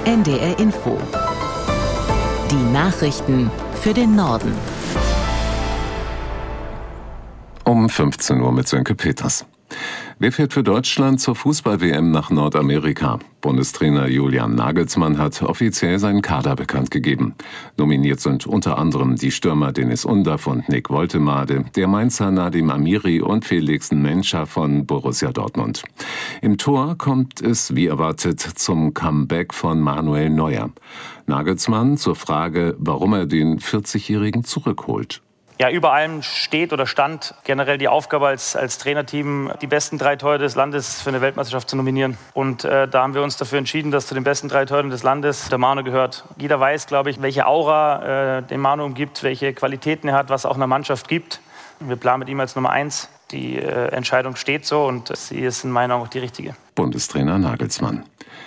NDR Info. Die Nachrichten für den Norden. Um 15 Uhr mit Sönke Peters. Wer fährt für Deutschland zur Fußball-WM nach Nordamerika? Bundestrainer Julian Nagelsmann hat offiziell seinen Kader bekannt gegeben. Nominiert sind unter anderem die Stürmer Deniz Undav und Nick Woltemade, der Mainzer Nadim Amiri und Felix Nmecha von Borussia Dortmund. Im Tor kommt es, wie erwartet, zum Comeback von Manuel Neuer. Nagelsmann zur Frage, warum er den 40-Jährigen zurückholt. Ja, über allem steht oder stand generell die Aufgabe als Trainerteam, die besten 3 Torhüter des Landes für eine Weltmeisterschaft zu nominieren. Und da haben wir uns dafür entschieden, dass zu den besten 3 Torhütern des Landes der Manu gehört. Jeder weiß, glaube ich, welche Aura den Manu umgibt, welche Qualitäten er hat, was auch einer Mannschaft gibt. Wir planen mit ihm als Nummer 1. Die Entscheidung steht so und sie ist in meinen Augen auch die richtige. Bundestrainer Nagelsmann.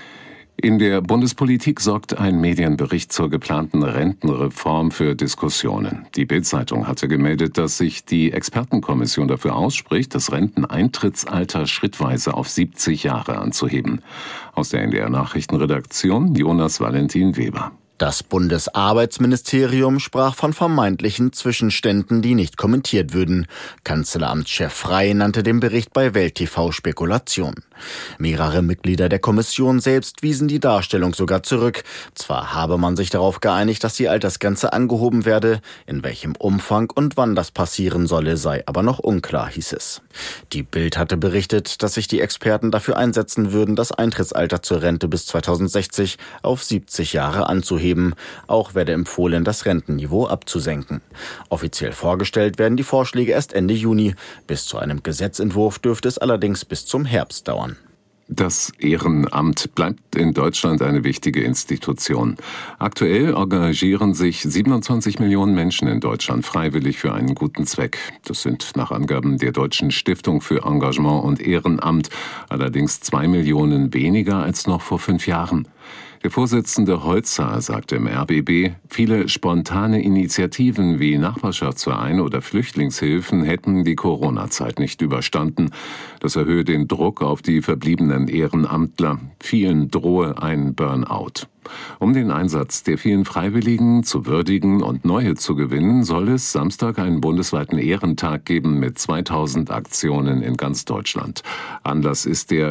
In der Bundespolitik sorgt ein Medienbericht zur geplanten Rentenreform für Diskussionen. Die Bild-Zeitung hatte gemeldet, dass sich die Expertenkommission dafür ausspricht, das Renteneintrittsalter schrittweise auf 70 Jahre anzuheben. Aus der NDR-Nachrichtenredaktion Jonas Valentin Weber. Das Bundesarbeitsministerium sprach von vermeintlichen Zwischenständen, die nicht kommentiert würden. Kanzleramtschef Frey nannte den Bericht bei Welt TV Spekulation. Mehrere Mitglieder der Kommission selbst wiesen die Darstellung sogar zurück. Zwar habe man sich darauf geeinigt, dass die Altersgrenze angehoben werde, in welchem Umfang und wann das passieren solle, sei aber noch unklar, hieß es. Die Bild hatte berichtet, dass sich die Experten dafür einsetzen würden, das Eintrittsalter zur Rente bis 2060 auf 70 Jahre anzuheben. Auch werde empfohlen, das Rentenniveau abzusenken. Offiziell vorgestellt werden die Vorschläge erst Ende Juni. Bis zu einem Gesetzentwurf dürfte es allerdings bis zum Herbst dauern. Das Ehrenamt bleibt in Deutschland eine wichtige Institution. Aktuell engagieren sich 27 Millionen Menschen in Deutschland freiwillig für einen guten Zweck. Das sind nach Angaben der Deutschen Stiftung für Engagement und Ehrenamt allerdings 2 Millionen weniger als noch vor 5 Jahren. Der Vorsitzende Holzer sagte im RBB, viele spontane Initiativen wie Nachbarschaftsvereine oder Flüchtlingshilfen hätten die Corona-Zeit nicht überstanden. Das erhöhe den Druck auf die verbliebenen Ehrenamtler. Vielen drohe ein Burnout. Um den Einsatz der vielen Freiwilligen zu würdigen und neue zu gewinnen, soll es Samstag einen bundesweiten Ehrentag geben mit 2000 Aktionen in ganz Deutschland. Anlass ist der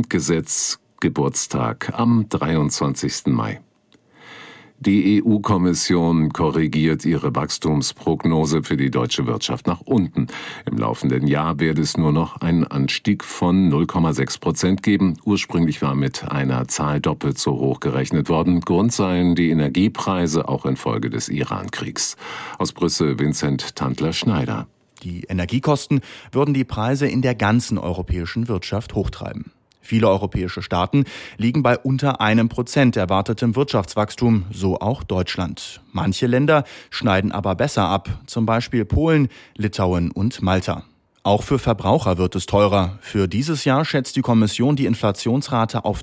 Grundgesetz-Geburtstag am 23. Mai. Die EU-Kommission korrigiert ihre Wachstumsprognose für die deutsche Wirtschaft nach unten. Im laufenden Jahr werde es nur noch einen Anstieg von 0,6% geben. Ursprünglich war mit einer Zahl doppelt so hoch gerechnet worden. Grund seien die Energiepreise, auch infolge des Iran-Kriegs. Aus Brüssel Vincent Tandler-Schneider. Die Energiekosten würden die Preise in der ganzen europäischen Wirtschaft hochtreiben. Viele europäische Staaten liegen bei unter 1% erwartetem Wirtschaftswachstum, so auch Deutschland. Manche Länder schneiden aber besser ab, zum Beispiel Polen, Litauen und Malta. Auch für Verbraucher wird es teurer. Für dieses Jahr schätzt die Kommission die Inflationsrate auf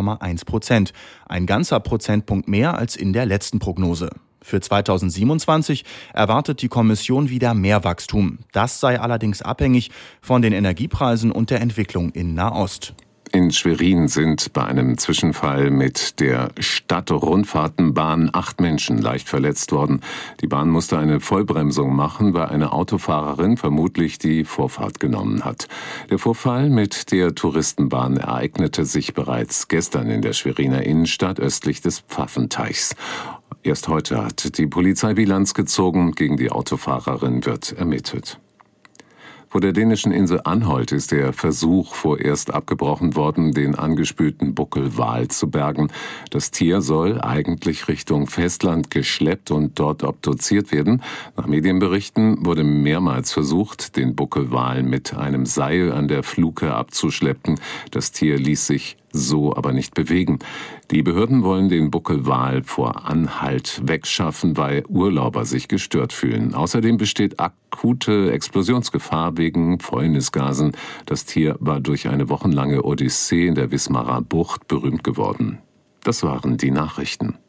3,1%, ein ganzer Prozentpunkt mehr als in der letzten Prognose. Für 2027 erwartet die Kommission wieder mehr Wachstum. Das sei allerdings abhängig von den Energiepreisen und der Entwicklung in Nahost. In Schwerin sind bei einem Zwischenfall mit der Stadtrundfahrtenbahn 8 Menschen leicht verletzt worden. Die Bahn musste eine Vollbremsung machen, weil eine Autofahrerin vermutlich die Vorfahrt genommen hat. Der Vorfall mit der Touristenbahn ereignete sich bereits gestern in der Schweriner Innenstadt östlich des Pfaffenteichs. Erst heute hat die Polizei Bilanz gezogen, gegen die Autofahrerin wird ermittelt. Vor der dänischen Insel Anholt ist der Versuch vorerst abgebrochen worden, den angespülten Buckelwal zu bergen. Das Tier soll eigentlich Richtung Festland geschleppt und dort obduziert werden. Nach Medienberichten wurde mehrmals versucht, den Buckelwal mit einem Seil an der Fluke abzuschleppen. Das Tier ließ sich so aber nicht bewegen. Die Behörden wollen den Buckelwal vor Anhalt wegschaffen, weil Urlauber sich gestört fühlen. Außerdem besteht akute Explosionsgefahr wegen Fäulnisgasen. Das Tier war durch eine wochenlange Odyssee in der Wismarer Bucht berühmt geworden. Das waren die Nachrichten.